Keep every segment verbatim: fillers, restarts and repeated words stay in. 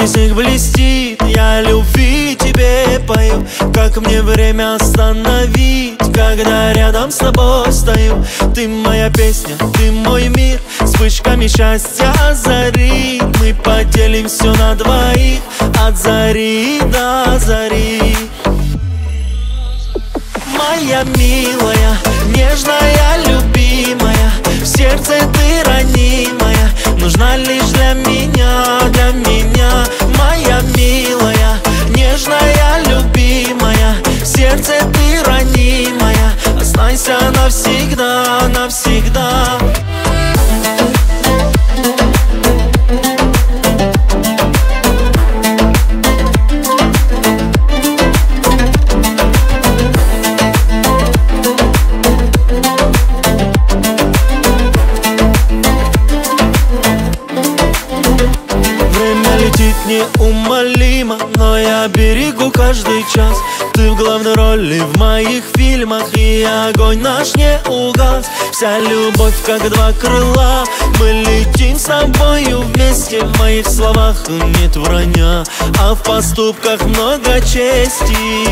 песнях блестит, я любви тебе пою. Как мне время остановить, когда рядом с тобой стою? Ты моя песня, ты мой мир, вспышками счастья зари. Мы поделим все на двоих, от зари до зари. Моя милая, нежная, любимая, в сердце ты ранимая, нужна лишь для меня, для меня. Моя милая, нежная, любимая, в сердце ты ранимая, останься навсегда, навсегда. Летит неумолимо, но я берегу каждый час. Ты в главной роли в моих фильмах, и огонь наш не угас. Вся любовь как два крыла, мы летим с тобою вместе. В моих словах нет вранья, а в поступках много чести.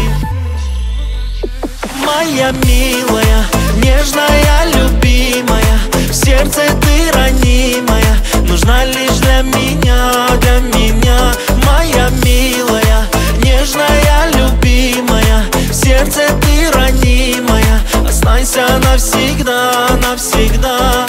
Моя милая, нежная, любимая, в сердце ты ранимая, нужна лишь для меня, для меня. Моя милая, нежная, любимая, в сердце ты ранимая, останься навсегда, навсегда.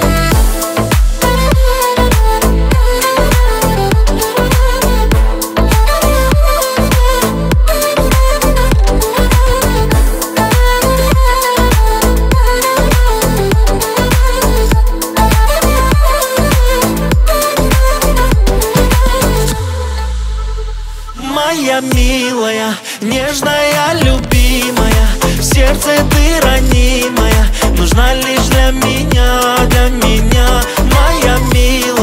Моя милая, нежная, любимая, в сердце ты ранимая, нужна лишь для меня, для меня. Моя милая.